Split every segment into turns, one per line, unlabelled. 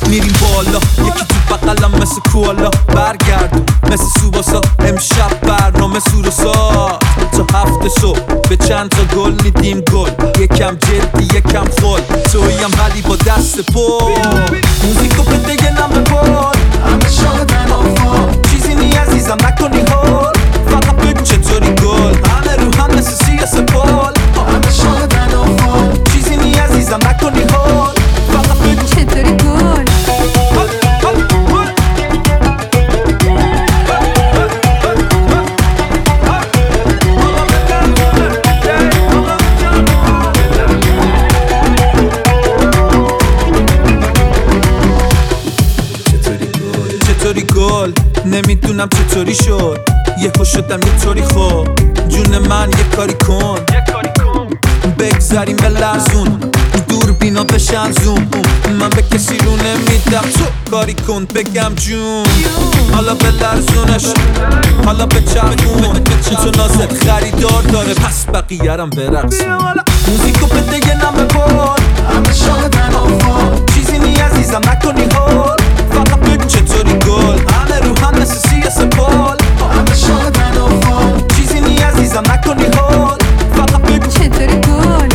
میریم بالا، یکی تو بقلم مثل کوالا. برگردم مثل سوباسا، امشب برنامه سور و سار. تا 7 صبح به چند تا گل میدیم گل، یکم جدی یکم خل. تویم ولی با دست پر، موزیکو بده یه نم بپر. همه شادن آفا، چیزی نی عزیزم نکنی هول. فقط بگو چطوری گل، همه رو هم مثل سیاسپال. همه شادن آفا، چیزی نی عزیزم نکنی هول. فقط بگو
چطوری گل.
چطوری گل، نمیدونم چطوری شد. یهو شدم یه طوری خوب، جون من یه کاری کن. بگذاریم به لرزون، دور بینا بشن زوم. من به کسی رو نمیدم، تو کاری کن بگم جون. حالا به لرزونش، حالا به چرخون. تو نازت خریدار داره، پس بقیه‌رم برقصون. موزیکو بده یه نم بپر. همه شادن آفا، چیزی نی عزیزم نکنی هول. فقط بگو چطوری گل، همه رو هم مثل سیاسپال. همه شادن آفا، چیزی نی عزیزم نکنی هول. فقط بگو
چطوری گل.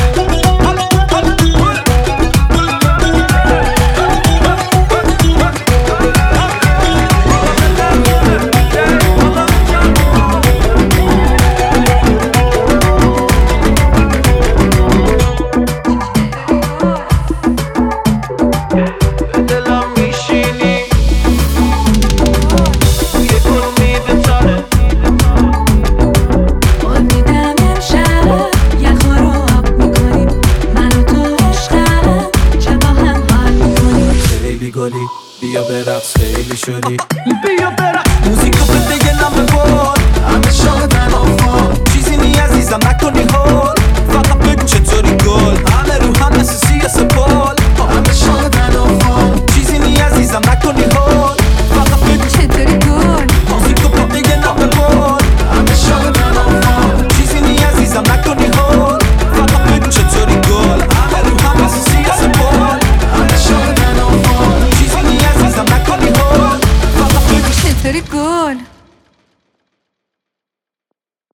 بیا برقص خیلی شدی، بیا برقص. موزیکو بده یه نم بپر. همه شادن آفا، چیزی نی عزیزم نکنی هول.